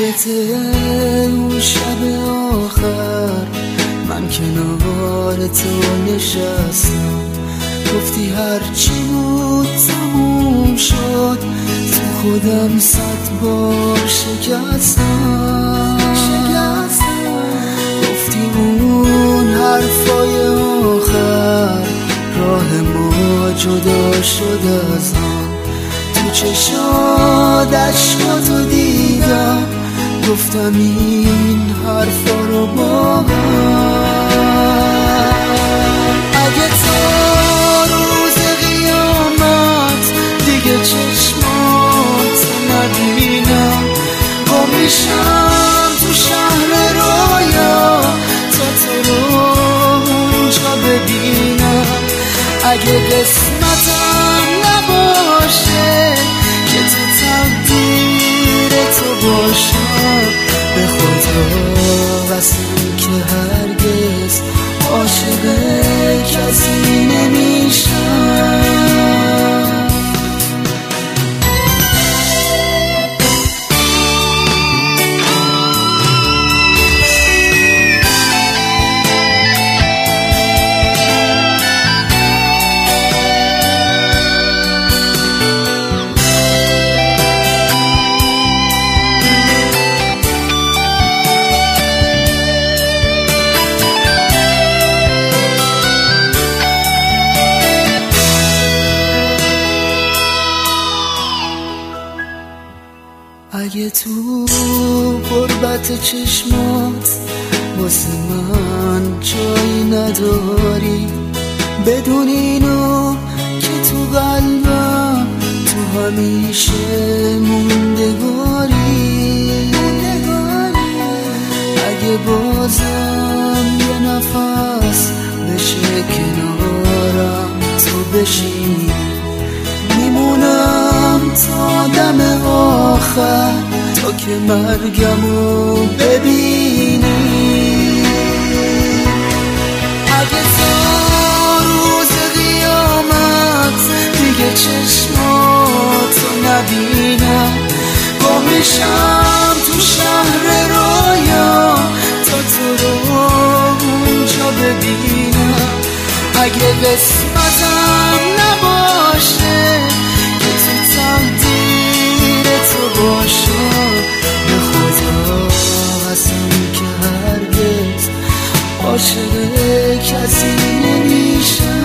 یادت اون شب آخر من کنار تو نشستم، گفتی هرچی بود تموم شد، تو خودم 100 بار شکستم. گفتی اون حرفای آخر راه ما جدا شد از هم، تو چشات عشقاتو دیدم، گفتم این حرفا رو با هم. اگه تا روز قیامت دیگه چشمات نبینم، گم میشم تو شهر رویا تا تو رو اونجا ببینم. اگه قسمتم نباشه که تو تقدیر تو باشم، به خدا قسم که هرگز عاشق کسی نمیشم. اگه تو غربت چشمات واسه من جایی نداری، بدون اینو که تو قلبم تو همیشه موندگاری. اگه بازم یه نفس بشه کنارم تو بشینی، میمونم تا دم آخر تا که مرگمو ببینی. اگه تا روز قیامت دیگه چشماتو نبینم، گم میشم تو شهر رویا تا تو رو اونجا ببینم. اگه قسمتم نباشه که تو تقدیر تو باشم، به خدا قسم که هرگز عاشق کسی نمیشم.